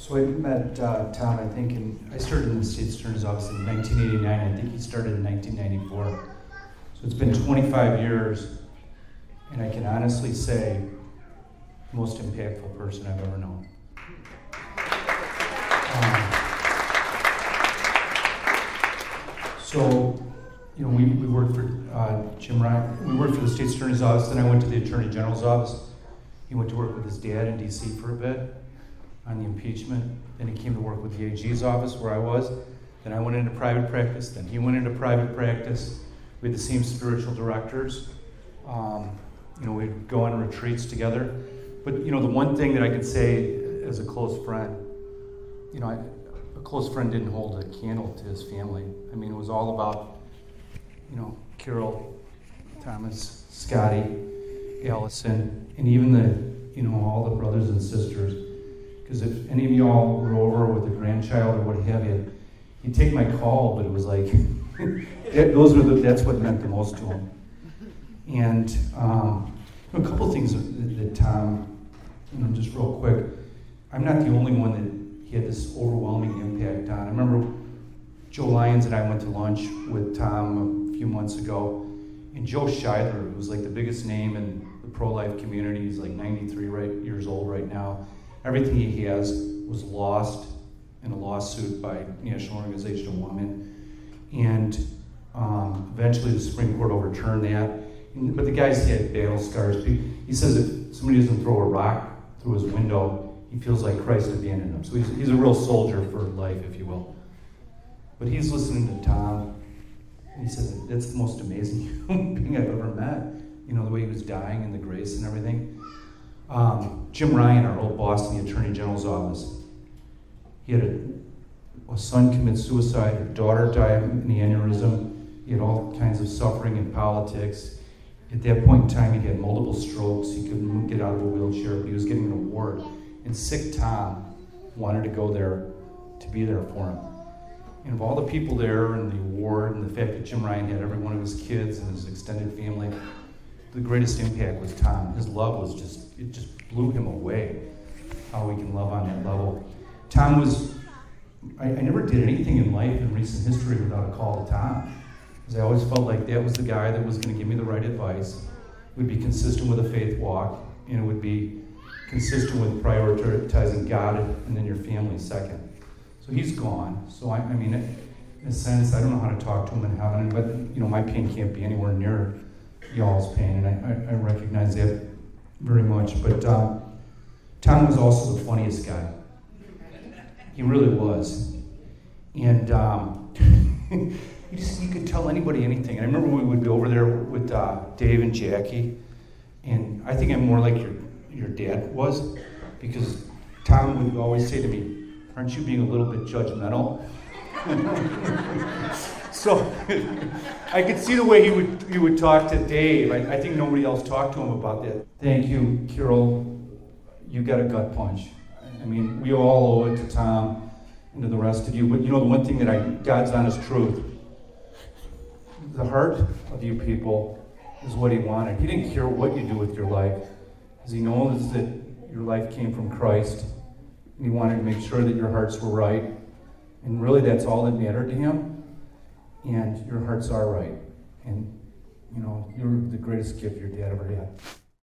So I met Tom, I think, I started in the State's Attorney's Office in 1989. I think he started in 1994. So it's been 25 years, and I can honestly say, most impactful person I've ever known. We worked for Jim Ryan. We worked for the State's Attorney's Office, then I went to the Attorney General's office. He went to work with his dad in D.C. for a bit on the impeachment. Then he came to work with the AG's office where I was. Then I went into private practice. Then he went into private practice. We had the same spiritual directors. We'd go on retreats together. But, the one thing that I could say as a close friend, a close friend didn't hold a candle to his family. I mean, it was all about, Carol, Thomas, Scotty, Allison, and even all the brothers and sisters. Because if any of y'all were over with a grandchild or what have you, he'd take my call, but it was like, that's what meant the most to him. And a couple of things that Tom, just real quick, I'm not the only one that he had this overwhelming impact on. I remember Joe Lyons and I went to lunch with Tom a few months ago, and Joe Scheidler, who was like the biggest name in the pro-life community, he's like 93 years old right now. Everything he has was lost in a lawsuit by National Organization of Women, and eventually the Supreme Court overturned that. But the guy's had battle scars. He says if somebody doesn't throw a rock through his window, he feels like Christ abandoned him. So he's a real soldier for life, if you will. But he's listening to Tom, and he says, that's the most amazing human being I've ever met. The way he was dying and the grace and everything. Jim Ryan, our old boss in the Attorney General's office, he had a son commit suicide, a daughter die of an aneurysm. He had all kinds of suffering in politics. At that point in time, he had multiple strokes. He couldn't get out of a wheelchair, but he was getting an award. And sick Tom wanted to go there to be there for him. And of all the people there and the award and the fact that Jim Ryan had every one of his kids and his extended family, the greatest impact was Tom. His love was it just blew him away, how we can love on that level. Tom was, I never did anything in life in recent history without a call to Tom. Because I always felt like that was the guy that was going to give me the right advice. It would be consistent with a faith walk, and it would be consistent with prioritizing God and then your family second. So he's gone. So in a sense, I don't know how to talk to him in heaven, but my pain can't be anywhere near y'all's pain, and I recognize that very much. But Tom was also the funniest guy. He really was. And you could tell anybody anything. And I remember we would go over there with Dave and Jackie, and I think I'm more like your dad was, because Tom would always say to me, aren't you being a little bit judgmental? So I could see the way he would talk to Dave. I think nobody else talked to him about that. Thank you, Carol. You got a gut punch. We all owe it to Tom and to the rest of you. But the one thing that God's honest truth, the heart of you people is what he wanted. He didn't care what you do with your life, because he knows that your life came from Christ, and he wanted to make sure that your hearts were right. And really, that's all that mattered to him. And your hearts are right. And, you're the greatest gift your dad ever had.